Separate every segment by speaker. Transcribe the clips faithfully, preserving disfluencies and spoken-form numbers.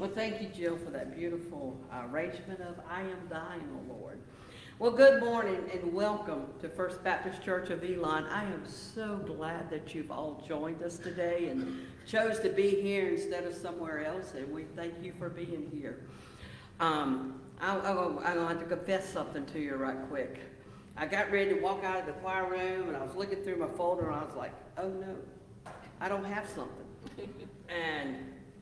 Speaker 1: Well, thank you, Jill, for that beautiful arrangement of I Am Thine, O Lord. Well, good morning and welcome to First Baptist Church of Elon. I am so glad that you've all joined us today and chose to be here instead of somewhere else, and we thank you for being here. Um, I, I, I'm going to have to confess something to you right quick. I got ready to walk out of the choir room, and I was looking through my folder, and I was like, oh no, I don't have something. And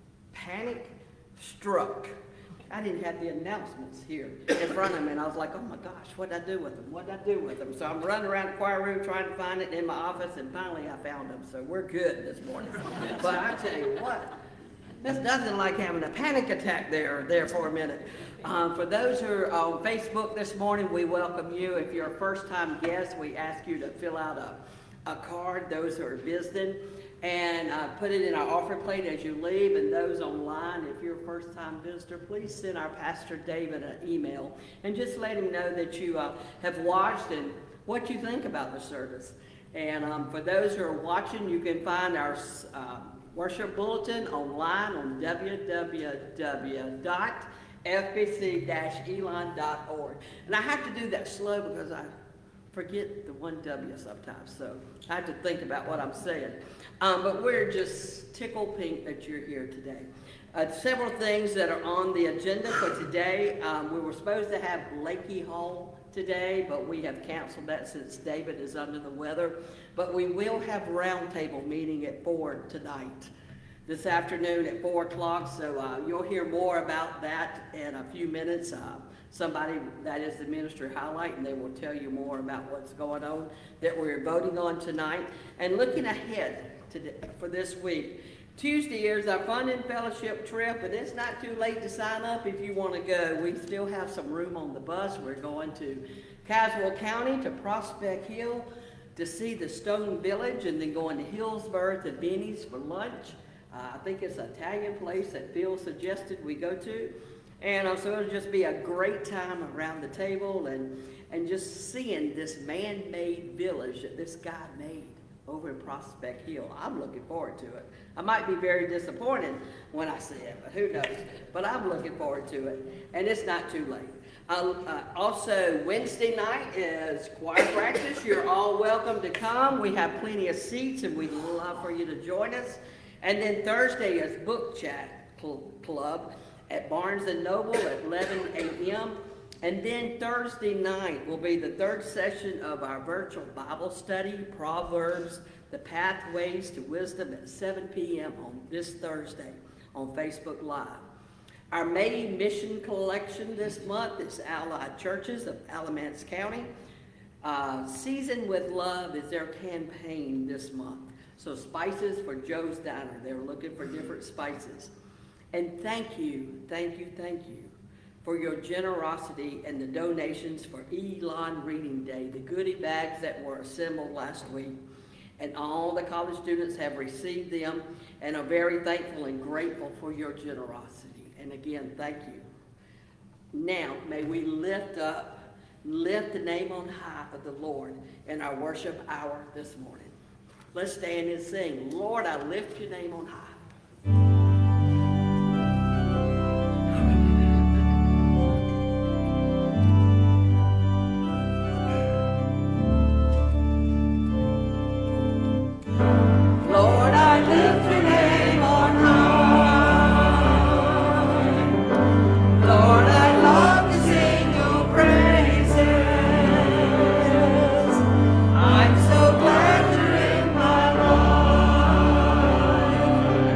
Speaker 1: panic struck. I didn't have the announcements here in front of me, and I was like, oh my gosh, what did I do with them? What did I do with them? So I'm running around the choir room trying to find it in my office, and finally I found them. So we're good this morning. But I tell you what, there's nothing like having a panic attack there, there for a minute. Um, for those who are on Facebook this morning, we welcome you. If you're a first-time guest, we ask you to fill out a, a card, those who are visiting, and uh, put it in our offering plate as you leave. And those online, if you're a first-time visitor, please send our Pastor David an email and just let him know that you uh, have watched and what you think about the service. And um, for those who are watching, you can find our uh, worship bulletin online on w w w dot f b c dash elon dot org. And I have to do that slow because I forget the one W sometimes, so I have to think about what I'm saying. Um, but we're just tickled pink that you're here today. Uh, several things that are on the agenda for today. Um, we were supposed to have Lakey Hall today, but we have canceled that since David is under the weather. But we will have roundtable meeting at four tonight, this afternoon at four o'clock, so uh, you'll hear more about that in a few minutes. Uh, somebody that is the ministry highlight, and they will tell you more about what's going on that we're voting on tonight. And looking ahead to for this week, Tuesday is our Fun and Fellowship trip, and it's not too late to sign up if you want to go. We still have some room on the bus. We're going to Caswell County to Prospect Hill to see the Stone Village, and then going to Hillsborough to Benny's for lunch. Uh, I think it's an Italian place that Phil suggested we go to. And uh, so it'll just be a great time around the table and, and just seeing this man-made village that this guy made over in Prospect Hill. I'm looking forward to it. I might be very disappointed when I see it, but who knows. But I'm looking forward to it, and it's not too late. Uh, uh, also, Wednesday night is choir practice. You're all welcome to come. We have plenty of seats, and we'd love for you to join us. And then Thursday is Book Chat Cl- Club at Barnes and Noble at eleven a m And then Thursday night will be the third session of our virtual Bible study, Proverbs, the Pathways to Wisdom, at seven p m on this Thursday on Facebook Live. Our May mission collection this month is Allied Churches of Alamance County. Uh, Season with Love is their campaign this month. So spices for Joe's Diner. They were looking for different spices. And thank you, thank you, thank you for your generosity and the donations for Elon Reading Day, the goodie bags that were assembled last week. And all the college students have received them and are very thankful and grateful for your generosity. And again, thank you. Now, may we lift up, lift the name on high of the Lord in our worship hour this morning. Let's stand and sing, Lord, I lift your name on high.
Speaker 2: I'm so glad you're in my life.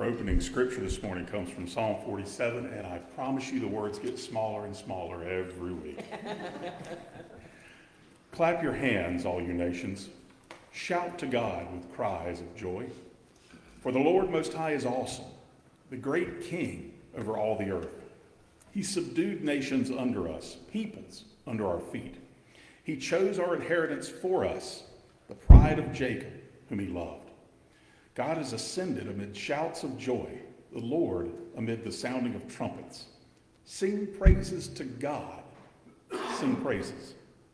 Speaker 2: opening scripture this morning comes from Psalm forty-seven, and I promise you the words get smaller and smaller every week. Clap your hands, all you nations. Shout to God with cries of joy. For the Lord Most High is awesome, the great King over all the earth. He subdued nations under us, peoples under our feet. He chose our inheritance for us, the pride of Jacob, whom he loved. God has ascended amid shouts of joy, the Lord amid the sounding of trumpets. Sing praises to God. Sing praises.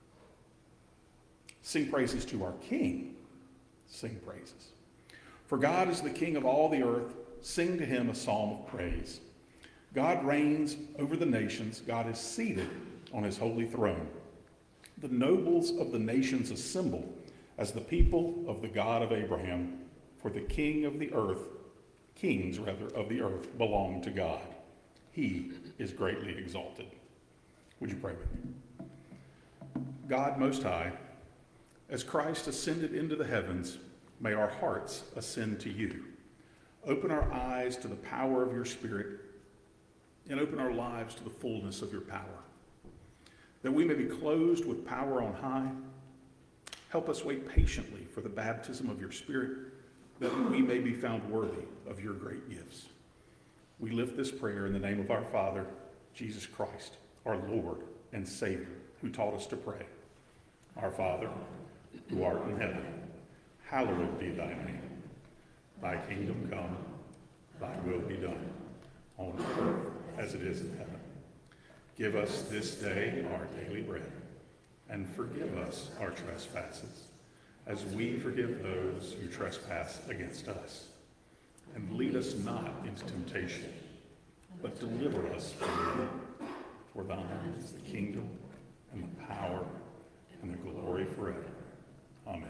Speaker 2: Sing praises to our King. Sing praises. For God is the King of all the earth. Sing to him a psalm of praise. God reigns over the nations. God is seated on his holy throne. The nobles of the nations assemble as the people of the God of Abraham. For the king of the earth, kings rather of the earth, belong to God. He is greatly exalted. Would you pray with me? God Most High, as Christ ascended into the heavens, may our hearts ascend to you. Open our eyes to the power of your Spirit, and open our lives to the fullness of your power, that we may be clothed with power on high. Help us wait patiently for the baptism of your Spirit, that we may be found worthy of your great gifts. We lift this prayer in the name of our Father, Jesus Christ, our Lord and Savior, who taught us to pray. Our Father, who art in heaven, hallowed be thy name. Thy kingdom come, thy will be done, on earth as it is in heaven. Give us this day our daily bread, and forgive us our trespasses, as we forgive those who trespass against us. And lead us not into temptation, but deliver us from evil. For thine is the kingdom, and the power, and the glory forever. Amen.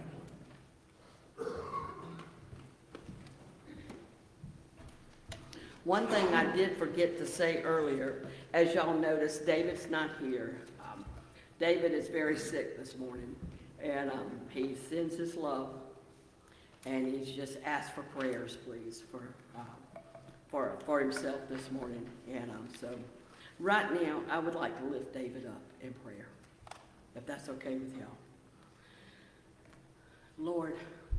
Speaker 1: One thing I did forget to say earlier, as y'all noticed, David's not here. Um, David is very sick this morning. And um, he sends his love, and he's just asked for prayers, please, for uh, for for himself this morning. And um, so, right now, I would like to lift David up in prayer, if that's okay with y'all. Lord,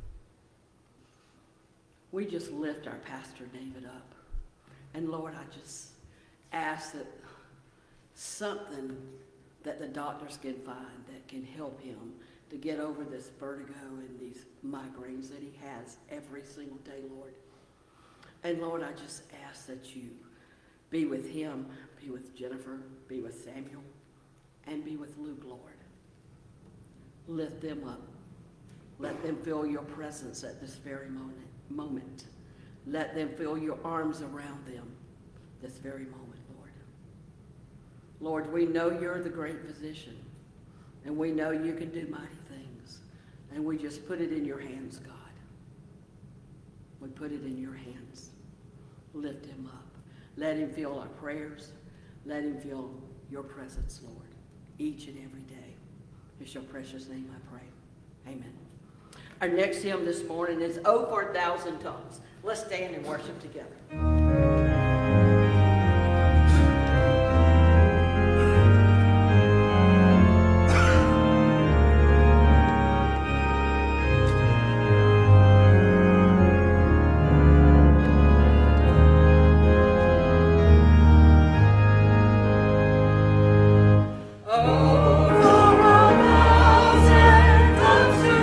Speaker 1: we just lift our pastor David up, and Lord, I just ask that something that the doctors can find that can help him to get over this vertigo and these migraines that he has every single day, Lord. And Lord, I just ask that you be with him, be with Jennifer, be with Samuel, and be with Luke, Lord. Lift them up. Let them feel your presence at this very moment. moment. Let them feel your arms around them this very moment, Lord. Lord, we know you're the great physician. And we know you can do mighty things. And we just put it in your hands, God. We put it in your hands. Lift him up. Let him feel our prayers. Let him feel your presence, Lord, each and every day. In your precious name I pray. Amen. Our next hymn this morning is Oh for a Thousand Tongues. Let's stand and worship together.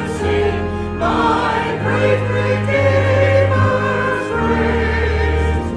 Speaker 3: My great Redeemer's grace.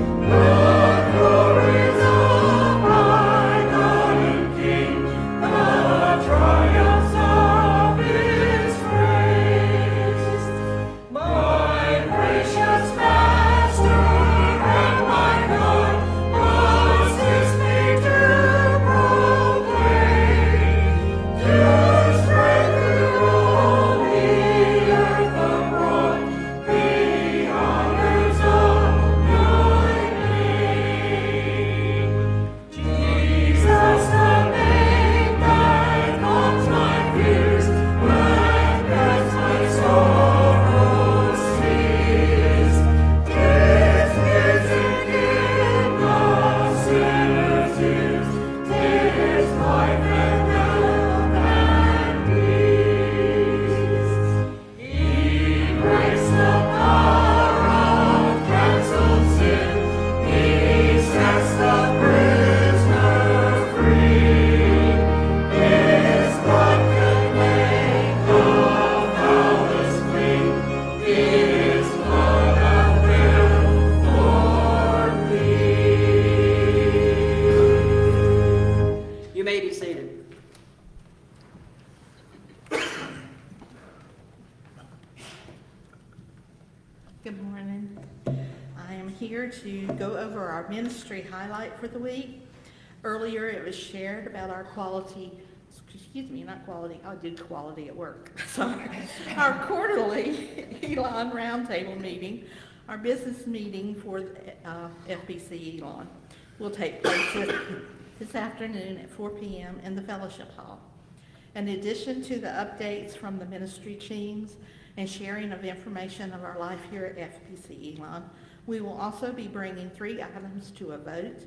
Speaker 3: Good morning. I am here to go over our ministry highlight for the week. Earlier, it was shared about our quality, excuse me, not quality, I did quality at work. Sorry. Our quarterly Elon Roundtable meeting, our business meeting for uh, F B C Elon, will take place this, this afternoon at four p m in the Fellowship Hall. In addition to the updates from the ministry teams and sharing of information of our life here at F B C Elon, we will also be bringing three items to a vote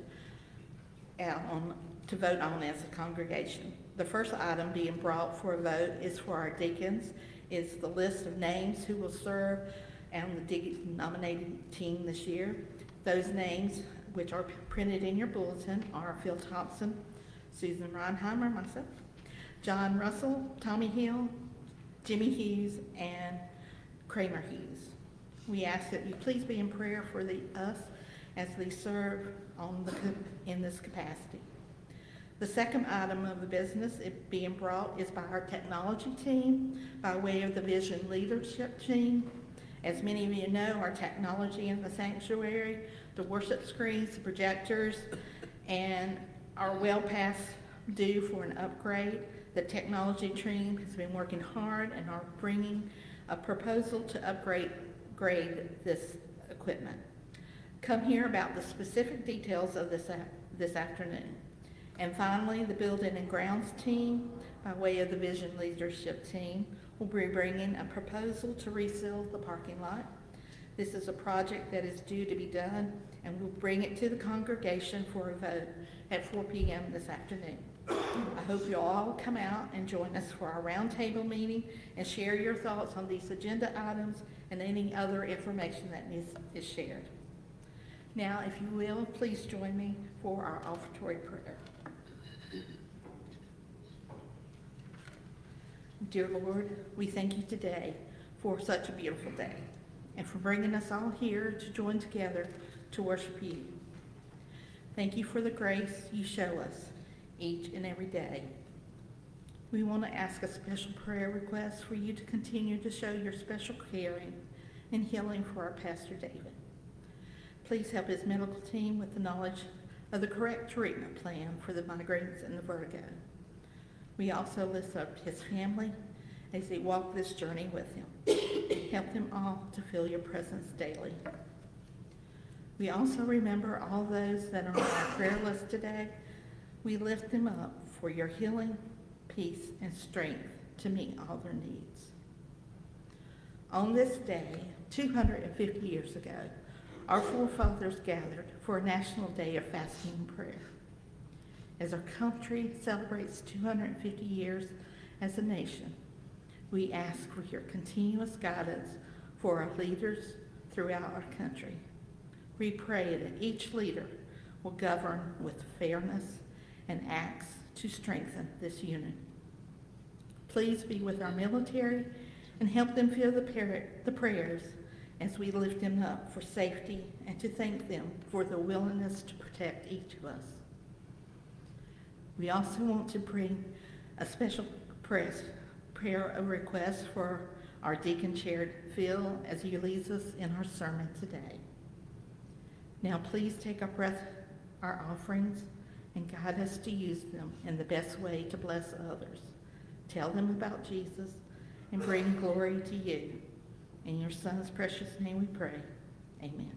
Speaker 3: out on, to vote on as a congregation. The first item being brought for a vote is for our deacons, is the list of names who will serve on the deacon nominating team this year. Those names, which are printed in your bulletin, are Phil Thompson, Susan Reinheimer, myself, John Russell, Tommy Hill, Jimmy Hughes, and Kramer Hughes. We ask that you please be in prayer for the, us as they serve on the, in this capacity. The second item of the business it being brought is by our technology team by way of the Vision Leadership team. As many of you know, our technology in the sanctuary, the worship screens, the projectors, and are well past due for an upgrade. The technology team has been working hard and are bringing a proposal to upgrade grade this equipment. Come hear about the specific details of this, this afternoon. And finally, the Building and Grounds team, by way of the Vision Leadership team, will be bringing a proposal to reseal the parking lot. This is a project that is due to be done, and we'll bring it to the congregation for a vote at four p m this afternoon. I hope you'll all come out and join us for our roundtable meeting and share your thoughts on these agenda items and any other information that is, is shared. Now, if you will, please join me for our offertory prayer. Dear Lord, we thank you today for such a beautiful day and for bringing us all here to join together to worship you. Thank you for the grace you show us each and every day. We want to ask a special prayer request for you to continue to show your special caring and healing for our Pastor David. Please help his medical team with the knowledge of the correct treatment plan for the migraines and the vertigo. We also lift up his family as they walk this journey with him. Help them all to feel your presence daily. We also remember all those that are on our prayer list today. We lift them up for your healing, peace, and strength to meet all their needs. On this day, two hundred fifty years ago, our forefathers gathered for a national day of fasting and prayer. As our country celebrates two hundred fifty years as a nation, we ask for your continuous guidance for our leaders throughout our country. We pray that each leader will govern with fairness and acts to strengthen this union. Please be with our military and help them feel the, par- the prayers as we lift them up for safety and to thank them for the willingness to protect each of us. We also want to bring a special press, prayer of request for our deacon chair, Phil, as he leads us in our sermon today. Now please take our breath, our offerings, and guide us to use them in the best way to bless others. Tell them about Jesus and bring glory to you. In your Son's precious name we pray. Amen.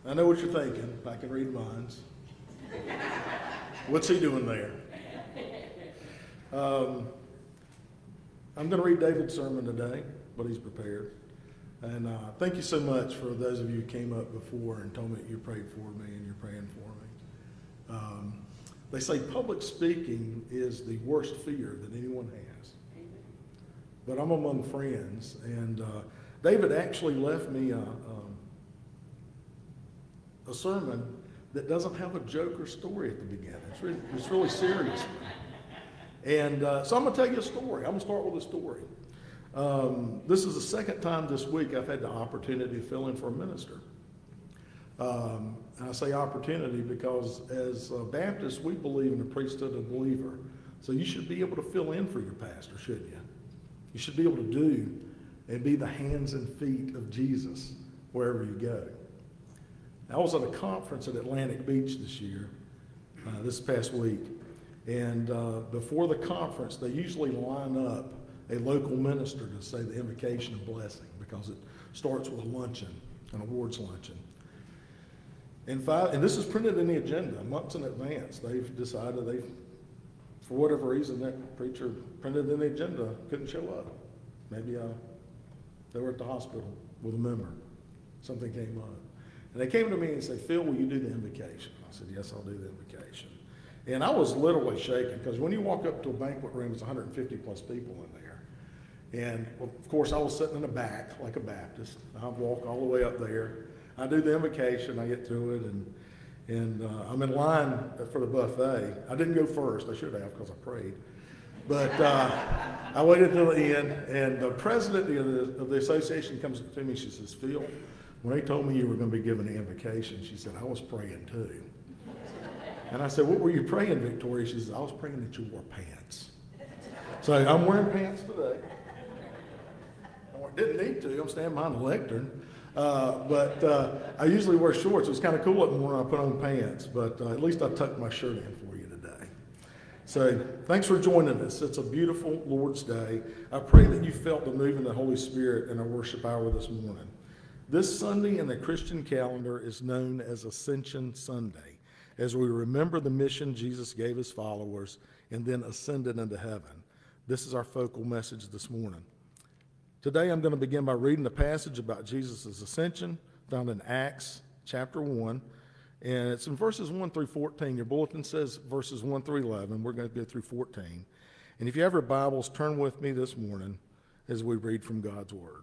Speaker 4: I know what you're thinking. I can read minds. What's he doing there? Um, I'm going to read David's sermon today, what he's prepared. And uh, thank you so much for those of you who came up before and told me that you prayed for me and you're praying for me. Um, they say public speaking is the worst fear that anyone has. But I'm among friends, and uh, David actually left me a, um, a sermon that doesn't have a joke or story at the beginning. It's really, it's really serious. And uh, so I'm going to tell you a story. I'm going to start with a story. Um, this is the second time this week I've had the opportunity to fill in for a minister. Um, and I say opportunity because as uh, Baptists, we believe in the priesthood of the believer. So you should be able to fill in for your pastor, shouldn't you? You should be able to do and be the hands and feet of Jesus wherever you go. I was at a conference at Atlantic Beach this year, uh, this past week. And uh, before the conference, they usually line up a local minister to say the invocation of blessing because it starts with a luncheon, an awards luncheon. And, five, and this is printed in the agenda months in advance. They've decided they, for whatever reason, that preacher printed in the agenda couldn't show up. Maybe uh, they were at the hospital with a member. Something came up. And they came to me and said, Phil, will you do the invocation? I said, yes, I'll do the invocation. And I was literally shaking because when you walk up to a banquet room, it's one hundred fifty plus people in there. And of course, I was sitting in the back like a Baptist. I walk all the way up there. I do the invocation. I get through it, and and uh, I'm in line for the buffet. I didn't go first. I should have because I prayed. But uh, I waited till the end, and the president of the, of the association comes to me. She says, Phil, when they told me you were going to be giving the invocation, she said, I was praying too. And I said, what were you praying, Victoria? She said, I was praying that you wore pants. So I'm wearing pants today. I didn't need to. I'm standing behind the lectern. Uh, but uh, I usually wear shorts. It was kind of cool up in the morning. I put on pants. But uh, at least I tucked my shirt in for you today. So thanks for joining us. It's a beautiful Lord's Day. I pray that you felt the move of the Holy Spirit in our worship hour this morning. This Sunday in the Christian calendar is known as Ascension Sunday, as we remember the mission Jesus gave his followers and then ascended into heaven. This is our focal message this morning. Today I'm going to begin by reading the passage about Jesus' ascension found in Acts chapter one, and it's in verses one through fourteen. Your bulletin says verses one through eleven. We're going to go through fourteen. And if you have your Bibles, turn with me this morning as we read from God's Word.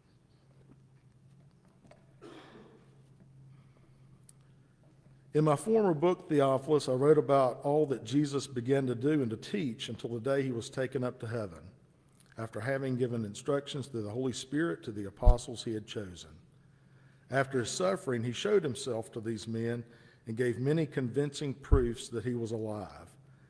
Speaker 4: In my former book, Theophilus, I wrote about all that Jesus began to do and to teach until the day he was taken up to heaven, after having given instructions through the Holy Spirit to the apostles he had chosen. After his suffering, he showed himself to these men and gave many convincing proofs that he was alive.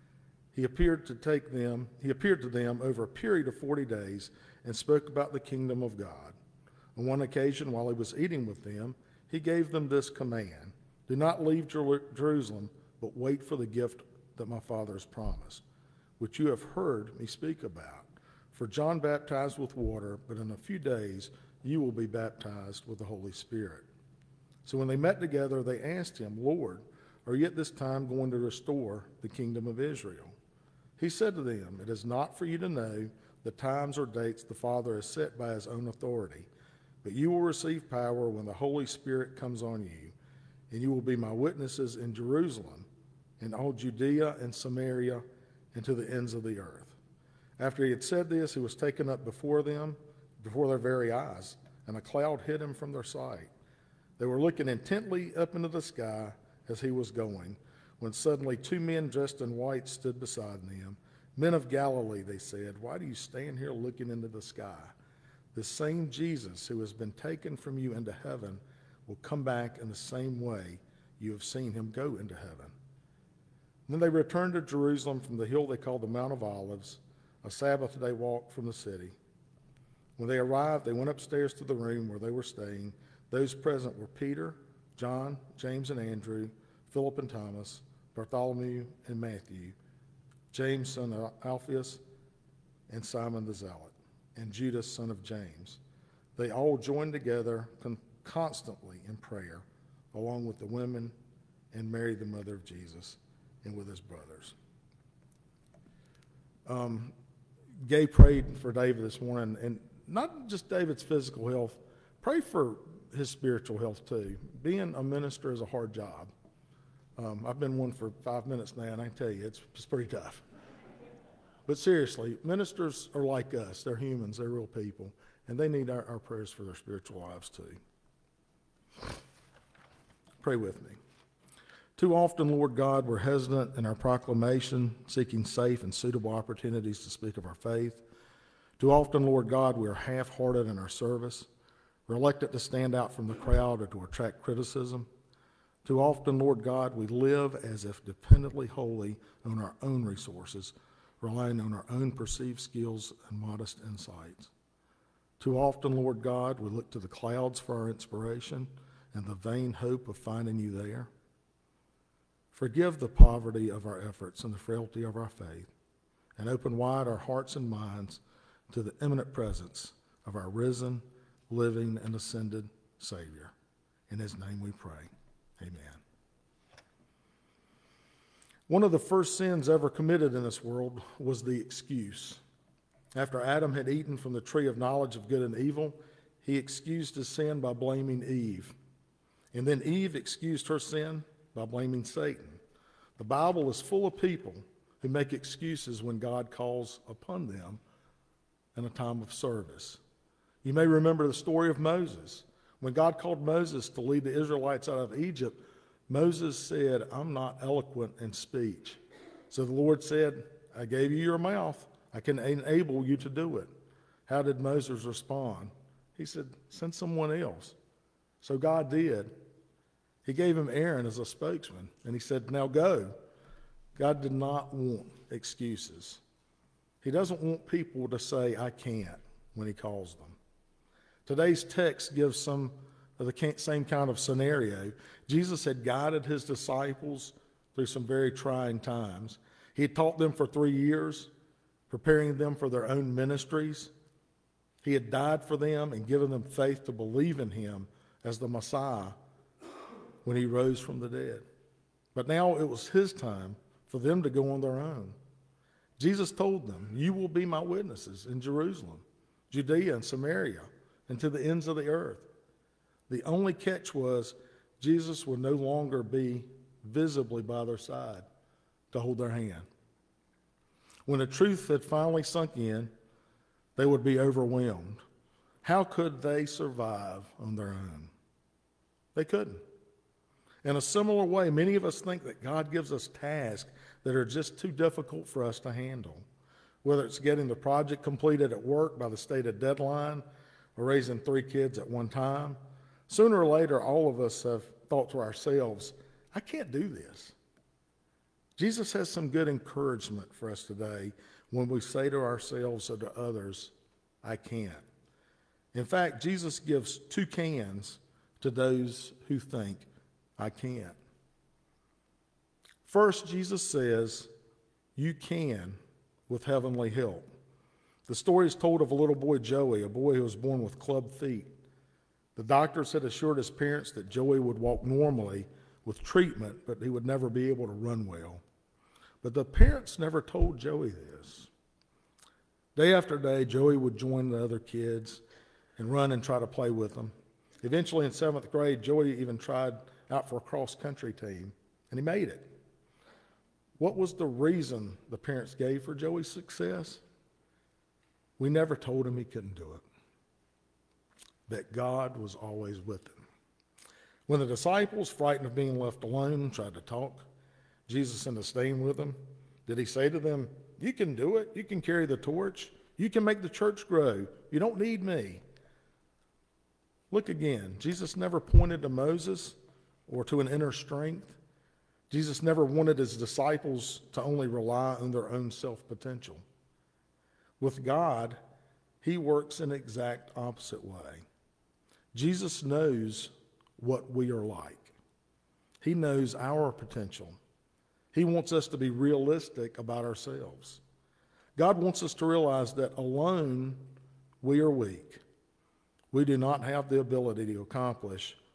Speaker 4: He appeared to take them, he appeared to them over a period of forty days and spoke about the kingdom of God. On one occasion, while he was eating with them, he gave them this command: do not leave Jer- Jerusalem, but wait for the gift that my Father has promised, which you have heard me speak about. For John baptized with water, but in a few days you will be baptized with the Holy Spirit. So when they met together, they asked him, Lord, are you at this time going to restore the kingdom of Israel? He said to them, it is not for you to know the times or dates the Father has set by his own authority, but you will receive power when the Holy Spirit comes on you, and you will be my witnesses in Jerusalem, in all Judea and Samaria, and to the ends of the earth. After he had said this, he was taken up before them, before their very eyes, and a cloud hid him from their sight. They were looking intently up into the sky as he was going, when suddenly two men dressed in white stood beside them. Men of Galilee, they said, why do you stand here looking into the sky? The same Jesus who has been taken from you into heaven will come back in the same way you have seen him go into heaven. Then they returned to Jerusalem from the hill they called the Mount of Olives, a Sabbath day walk from the city. When they arrived, they went upstairs to the room where they were staying. Those present were Peter, John, James and Andrew, Philip and Thomas, Bartholomew and Matthew, James son of Alphaeus, and Simon the Zealot, and Judas son of James. They all joined together con- constantly in prayer, along with the women, and Mary, the mother of Jesus, and with his brothers. Um, Gay prayed for David this morning, and not just David's physical health, pray for his spiritual health too. Being a minister is a hard job. Um, I've been one for five minutes now, and I can tell you, it's, it's pretty tough. But seriously, ministers are like us. They're humans. They're real people. And they need our, our prayers for their spiritual lives too. Pray with me. Too often, Lord God, we're hesitant in our proclamation, seeking safe and suitable opportunities to speak of our faith. Too often, Lord God, we are half-hearted in our service, reluctant to stand out from the crowd or to attract criticism. Too often, Lord God, we live as if dependently wholly on our own resources, relying on our own perceived skills and modest insights. Too often, Lord God, we look to the clouds for our inspiration and the vain hope of finding you there. Forgive the poverty of our efforts and the frailty of our faith, and open wide our hearts and minds to the imminent presence of our risen, living, and ascended Savior. In his name we pray. Amen. One of the first sins ever committed in this world was the excuse. After Adam had eaten from the tree of knowledge of good and evil, he excused his sin by blaming Eve. And then Eve excused her sin by blaming Satan. The Bible is full of people who make excuses when God calls upon them in a time of service. You may remember the story of Moses. When God called Moses to lead the Israelites out of Egypt, Moses said, I'm not eloquent in speech. So the Lord said, I gave you your mouth. I can enable you to do it. How did Moses respond? He said, send someone else. So God did. He gave him Aaron as a spokesman, and he said, now go. God did not want excuses. He doesn't want people to say, I can't, when he calls them. Today's text gives some of the same kind of scenario. Jesus had guided his disciples through some very trying times. He had taught them for three years, preparing them for their own ministries. He had died for them and given them faith to believe in him as the Messiah when he rose from the dead. But now it was his time for them to go on their own. Jesus told them, you will be my witnesses in Jerusalem, Judea and Samaria, and to the ends of the earth. The only catch was Jesus would no longer be visibly by their side to hold their hand. When the truth had finally sunk in, they would be overwhelmed. How could they survive on their own? They couldn't. In a similar way, many of us think that God gives us tasks that are just too difficult for us to handle, whether it's getting the project completed at work by the stated deadline or raising three kids at one time. Sooner or later, all of us have thought to ourselves, I can't do this. Jesus has some good encouragement for us today when we say to ourselves or to others, I can't. In fact, Jesus gives two cans to those who think, I can't. First, Jesus says, you can with heavenly help. The story is told of a little boy, Joey, a boy who was born with club feet. The doctors had assured his parents that Joey would walk normally with treatment, but he would never be able to run well. But the parents never told Joey this. Day after day, Joey would join the other kids and run and try to play with them. Eventually, in seventh grade, Joey even tried out for a cross-country team, and he made it. What was the reason the parents gave for Joey's success? We never told him he couldn't do it. That God was always with him. When the disciples, frightened of being left alone, tried to talk Jesus into staying with them, did he say to them, you can do it, you can carry the torch, you can make the church grow, you don't need me? Look again, Jesus never pointed to Moses or to an inner strength. Jesus never wanted his disciples to only rely on their own self-potential. With God, he works in exact opposite way. Jesus knows what we are like. He knows our potential. He wants us to be realistic about ourselves. God wants us to realize that alone we are weak. We do not have the ability to accomplish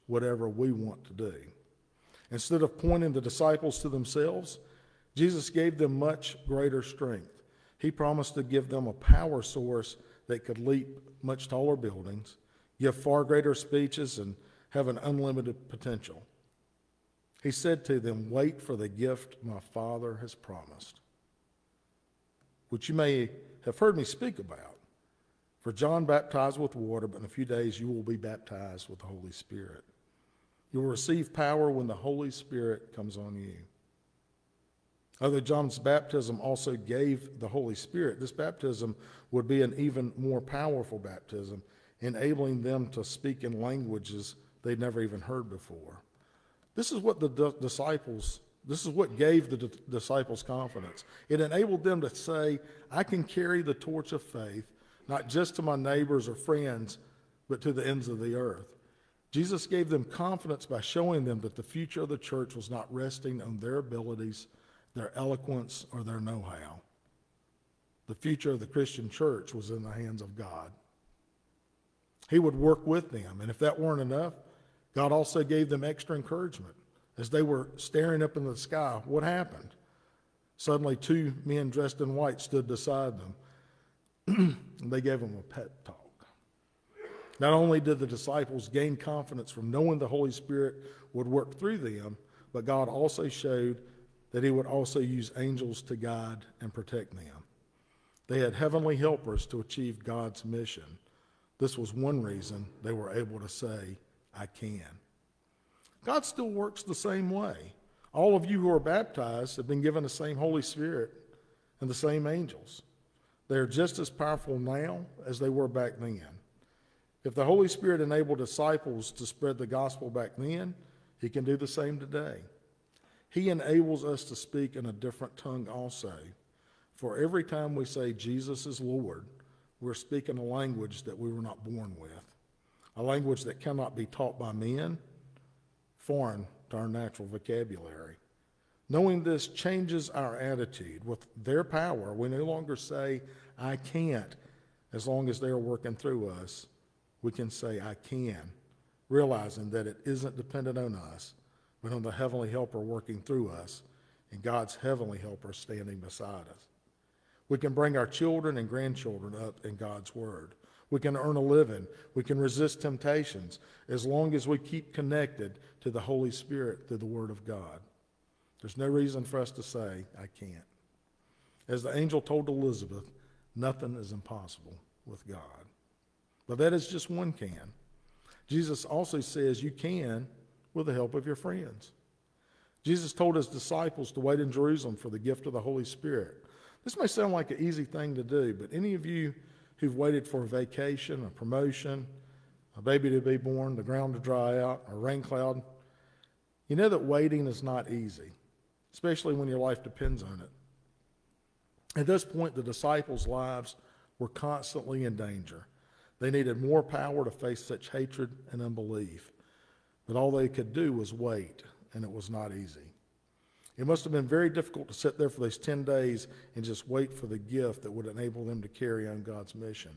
Speaker 4: whatever we want to do. Instead of pointing the disciples to themselves, Jesus gave them much greater strength. He promised to give them a power source that could leap much taller buildings, give far greater speeches, and have an unlimited potential. He said to them, "Wait for the gift my Father has promised," which you may have heard me speak about. For John baptized with water, but in a few days you will be baptized with the Holy Spirit. You will receive power when the Holy Spirit comes on you. Although John's baptism also gave the Holy Spirit, this baptism would be an even more powerful baptism, enabling them to speak in languages they'd never even heard before. This is what the d- disciples, this is what gave the d- disciples confidence. It enabled them to say, I can carry the torch of faith, not just to my neighbors or friends, but to the ends of the earth. Jesus gave them confidence by showing them that the future of the church was not resting on their abilities, their eloquence, or their know-how. The future of the Christian church was in the hands of God. He would work with them, and if that weren't enough, God also gave them extra encouragement. As they were staring up in the sky, what happened? Suddenly, two men dressed in white stood beside them, and they gave them a pep talk. Not only did the disciples gain confidence from knowing the Holy Spirit would work through them, but God also showed that he would also use angels to guide and protect them. They had heavenly helpers to achieve God's mission. This was one reason they were able to say, I can. God still works the same way. All of you who are baptized have been given the same Holy Spirit and the same angels. They are just as powerful now as they were back then. If the Holy Spirit enabled disciples to spread the gospel back then, he can do the same today. He enables us to speak in a different tongue also. For every time we say Jesus is Lord, we're speaking a language that we were not born with, a language that cannot be taught by men, foreign to our natural vocabulary. Knowing this changes our attitude. With their power, we no longer say, I can't, as long as they're working through us. We can say, I can, realizing that it isn't dependent on us, but on the heavenly helper working through us and God's heavenly helper standing beside us. We can bring our children and grandchildren up in God's word. We can earn a living. We can resist temptations as long as we keep connected to the Holy Spirit through the word of God. There's no reason for us to say, I can't. As the angel told Elizabeth, nothing is impossible with God. But that is just one can. Jesus also says you can with the help of your friends. Jesus told his disciples to wait in Jerusalem for the gift of the Holy Spirit. This may sound like an easy thing to do, but any of you who've waited for a vacation, a promotion, a baby to be born, the ground to dry out, a rain cloud, you know that waiting is not easy, especially when your life depends on it. At this point, the disciples' lives were constantly in danger. They needed more power to face such hatred and unbelief. But all they could do was wait, and it was not easy. It must have been very difficult to sit there for those ten days and just wait for the gift that would enable them to carry on God's mission.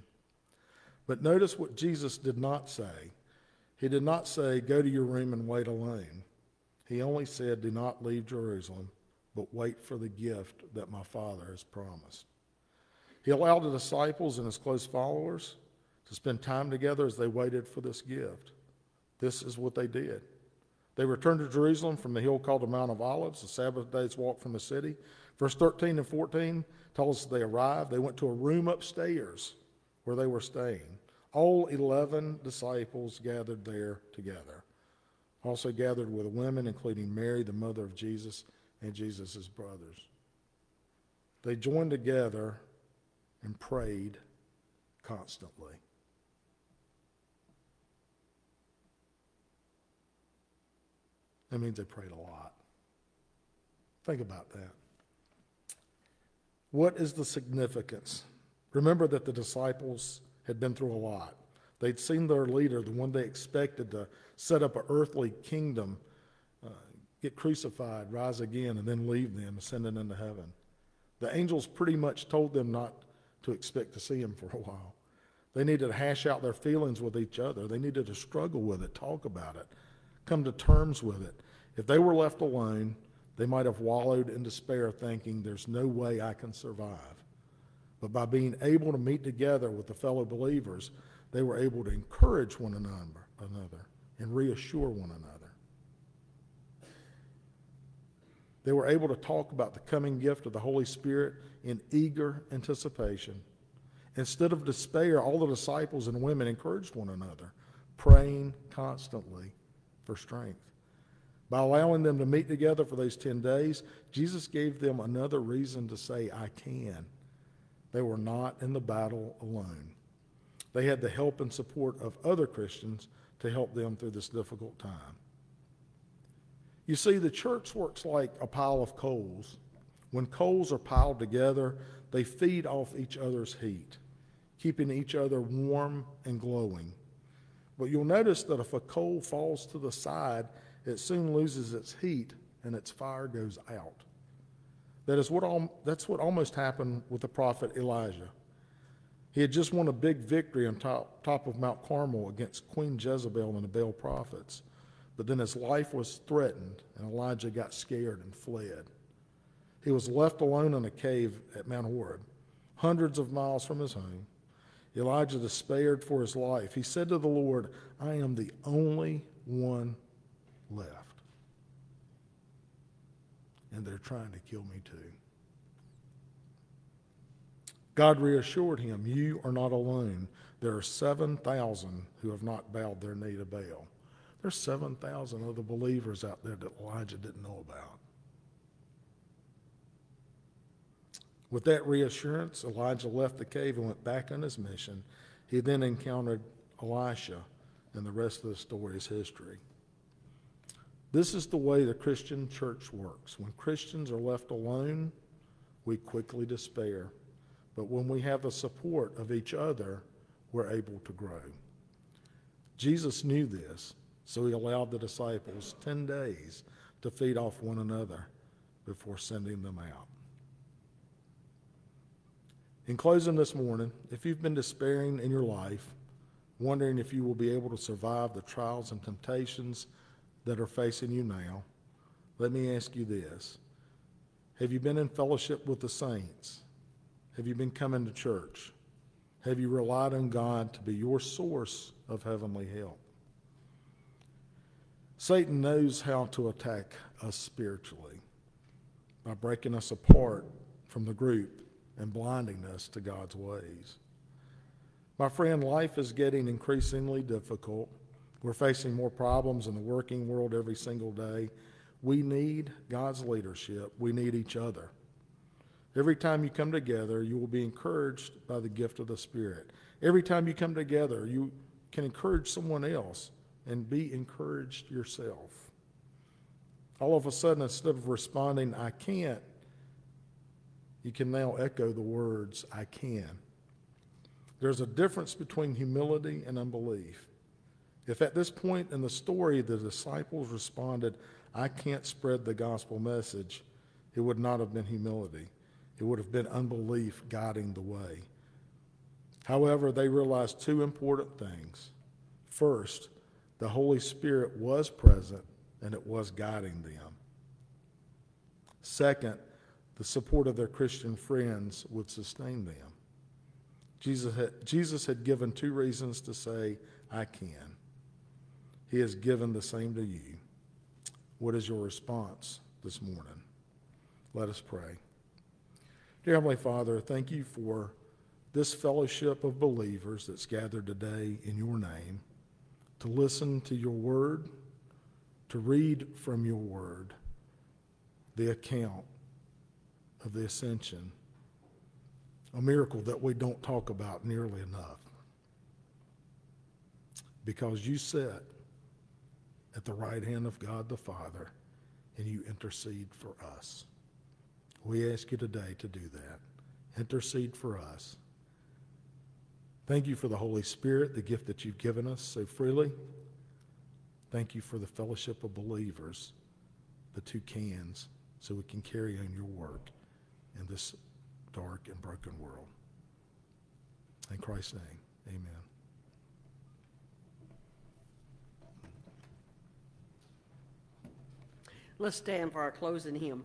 Speaker 4: But notice what Jesus did not say. He did not say, go to your room and wait alone. He only said, do not leave Jerusalem, but wait for the gift that my Father has promised. He allowed the disciples and his close followers to spend time together as they waited for this gift. This is what they did. They returned to Jerusalem from the hill called the Mount of Olives, a Sabbath day's walk from the city. Verse thirteen and fourteen tell us they arrived. They went to a room upstairs where they were staying. All eleven disciples gathered there together. Also gathered with women, including Mary, the mother of Jesus, and Jesus' brothers. They joined together and prayed constantly. That means they prayed a lot. Think about that. What is the significance? Remember that the disciples had been through a lot. They'd seen their leader, the one they expected to set up an earthly kingdom, uh, get crucified, rise again, and then leave them, ascending into heaven. The angels pretty much told them not to expect to see him for a while. They needed to hash out their feelings with each other. They needed to struggle with it, talk about it. come to terms with it. If they were left alone, they might have wallowed in despair thinking there's no way I can survive. But by being able to meet together with the fellow believers, they were able to encourage one another and reassure one another. They were able to talk about the coming gift of the Holy Spirit in eager anticipation. Instead of despair, all the disciples and women encouraged one another, praying constantly for strength. By allowing them to meet together for those ten days, Jesus gave them another reason to say, I can. They were not in the battle alone. They had the help and support of other Christians to help them through this difficult time. You see, the church works like a pile of coals. When coals are piled together, they feed off each other's heat, keeping each other warm and glowing. But you'll notice that if a coal falls to the side, it soon loses its heat and its fire goes out. That is what al- that's what almost happened with the prophet Elijah. He had just won a big victory on top, top of Mount Carmel against Queen Jezebel and the Baal prophets. But then his life was threatened, and Elijah got scared and fled. He was left alone in a cave at Mount Horeb, hundreds of miles from his home. Elijah despaired for his life. He said to the Lord, I am the only one left. And they're trying to kill me too. God reassured him, you are not alone. There are seven thousand who have not bowed their knee to Baal. There's seven thousand other believers out there that Elijah didn't know about. With that reassurance, Elijah left the cave and went back on his mission. He then encountered Elisha, and the rest of the story is history. This is the way the Christian church works. When Christians are left alone, we quickly despair. But when we have the support of each other, we're able to grow. Jesus knew this, so he allowed the disciples ten days to feed off one another before sending them out. In closing this morning, if you've been despairing in your life, wondering if you will be able to survive the trials and temptations that are facing you now, let me ask you this. Have you been in fellowship with the saints? Have you been coming to church? Have you relied on God to be your source of heavenly help? Satan knows how to attack us spiritually by breaking us apart from the group and blinding us to God's ways. My friend, life is getting increasingly difficult. We're facing more problems in the working world every single day. We need God's leadership. We need each other. Every time you come together, you will be encouraged by the gift of the Spirit. Every time you come together, you can encourage someone else and be encouraged yourself. All of a sudden, instead of responding, I can't, you can now echo the words, I can. There's a difference between humility and unbelief. If at this point in the story the disciples responded, I can't spread the gospel message, it would not have been humility. It would have been unbelief guiding the way. However, they realized two important things. First, the Holy Spirit was present and it was guiding them. Second, the support of their Christian friends would sustain them. Jesus had, Jesus had given two reasons to say, I can. He has given the same to you. What is your response this morning? Let us pray. Dear Heavenly Father, thank you for this fellowship of believers that's gathered today in your name to listen to your word, to read from your word the account of the ascension, a miracle that we don't talk about nearly enough. Because you sit at the right hand of God the Father and you intercede for us. We ask you today to do that. Intercede for us. Thank you for the Holy Spirit, the gift that you've given us so freely. Thank you for the fellowship of believers, the two cans, so we can carry on your work in this dark and broken world. In Christ's name, amen.
Speaker 1: Let's stand for our closing hymn.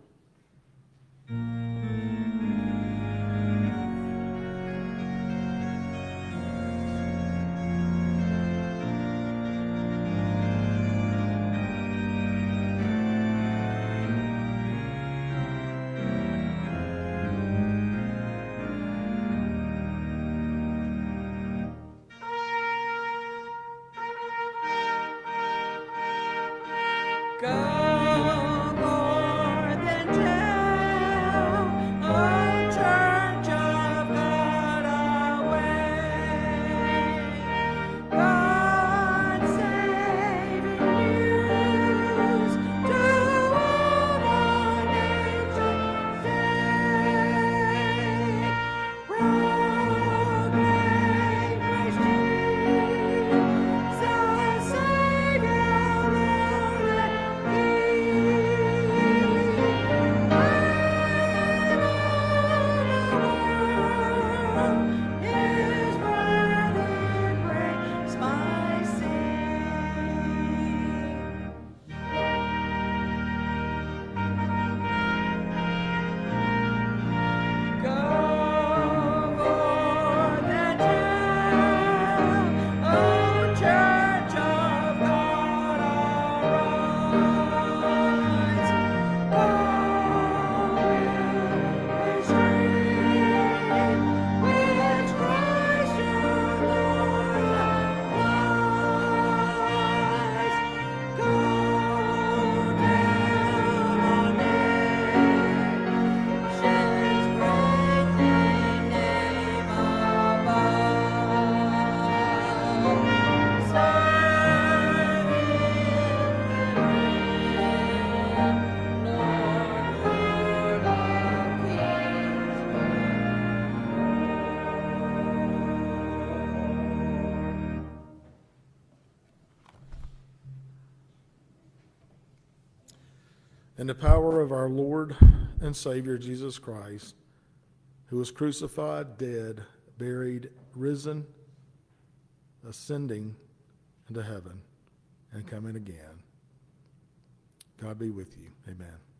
Speaker 1: Go more than tell, O Church of God our way. God saving news to all the nations day. Proclaim Christ Jesus, our Savior, Lord and Church of God arise. Which Christ your Lord lies. Go down on nations, great name above. Serve Him, Lord, Lord of
Speaker 4: In the power of our Lord and Savior Jesus Christ, who was crucified, dead, buried, risen, ascending into heaven, and coming again. God be with you. Amen.